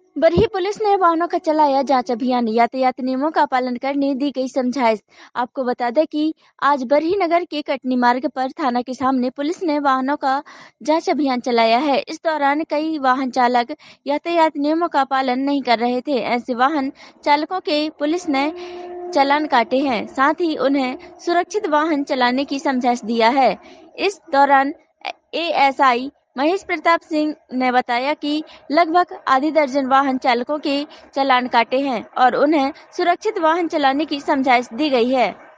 Barhi police ने वाहनों का चलाया जांच अभियान, यातायात नियमों का पालन करने दी गई समझाइश। आपको बता दें कि आज बरही नगर के कटनी मार्ग पर थाना के सामने पुलिस ने वाहनों का जांच अभियान चलाया है। इस दौरान कई वाहन चालक यातायात नियमों का पालन नहीं कर रहे थे। ऐसे वाहन चालकों के पुलिस ने चालान काटे हैं, साथ ही उन्हें सुरक्षित वाहन चलाने की समझाइश दिया है। इस दौरान एएसआई महेश प्रताप सिंह ने बताया कि लगभग आधी दर्जन वाहन चालकों के चालान काटे हैं और उन्हें सुरक्षित वाहन चलाने की समझाइश दी गई है।